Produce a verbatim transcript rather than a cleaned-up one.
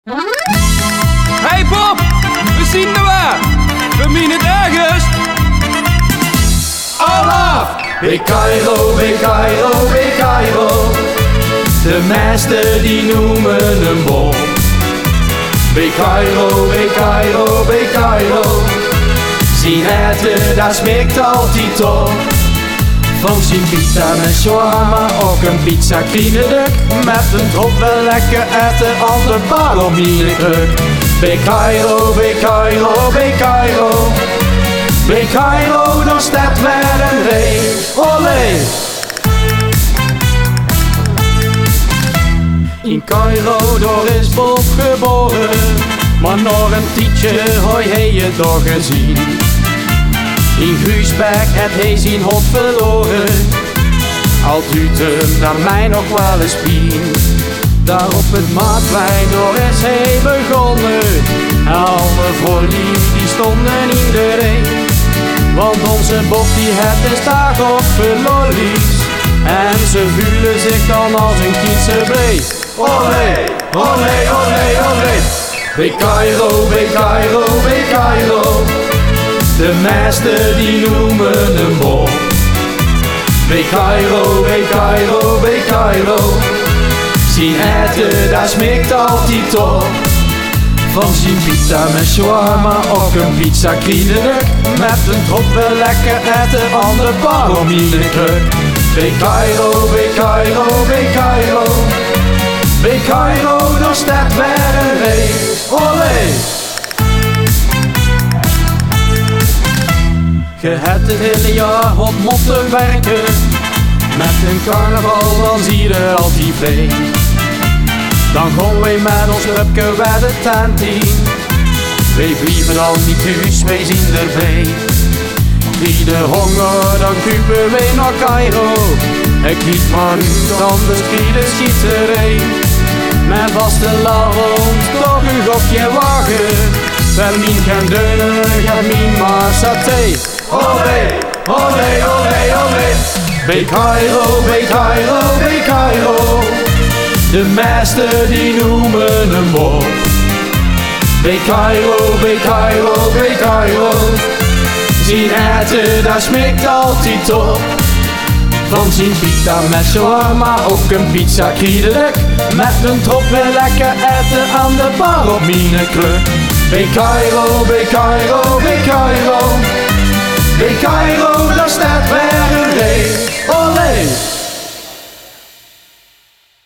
Hey Bob, we zien er waar. We menen het ergens. Olaf! Bij Cairo, bij Cairo, bij Cairo. De meesten die noemen hem Bob. Bij Cairo, bij Cairo, bij Cairo. Zien eten, dat smaakt altijd top. Van zijn pizza met shawarma, ook een pizza kriedelijk. Met een drop wel lekker eten, ander paar op mijn kruk. Bij Cairo, bij Cairo, bij Cairo. Bij Cairo, dan staat weer een ree. Olé! In Cairo, daar is Bob geboren. Maar nog een tijdje hoi hij je toch gezien. In Guusberg het hij zijn hond verloren. Al duurt hem naar mij nog wel eens pien. Daar op het Maatplein, daar is hij begonnen. Alle vollief die stonden in de ree. Want onze Bob die het is daar op verlollies. En ze voelen zich dan als een kietse bree. Olé, olé, olé, olé. Bij Cairo, bij Cairo, bij Cairo. De meesten die noemen hem Bob. Bij Cairo, bij Cairo, bij Cairo. Zien eten, dat smaakt altijd top. Van zijn pizza met shawarma, ook een pizza kriedelijk. Met een drop wel lekker eten, ander paar om iedere kruk. Bij Cairo, bij Cairo, bij Cairo. Bij Cairo, dan staat weer een ree. Olé! Je hebt het hele jaar op moeten werken. Met een carnaval, dan zie je altijd vrij. Dan gaan wij met ons clubje bij de tent in. Wij blijven dan niet thuis, wij zien erbij. Wie de honger, dan kupen wij naar Cairo. Ik kiet maar niet anders, krie de schieterij. Mijn vastelavond, toch een gokje wagen. Wel min geen deunen, geen min maar saté. Olé, olé, olé, olé. Bij Cairo, bij Cairo, bij Cairo. De meesten die noemen hem Bob. Bij Cairo, bij Cairo, bij Cairo. Zien eten, dat smaakt altijd top. Van zijn pizza met shawarma, ook een pizza kriedelijk. Met een drop weer lekker eten aan de bar op mijn kruk. Bij Cairo, bij Cairo, bij Cairo. Bij Cairo, daar staat weer een ree. Olé!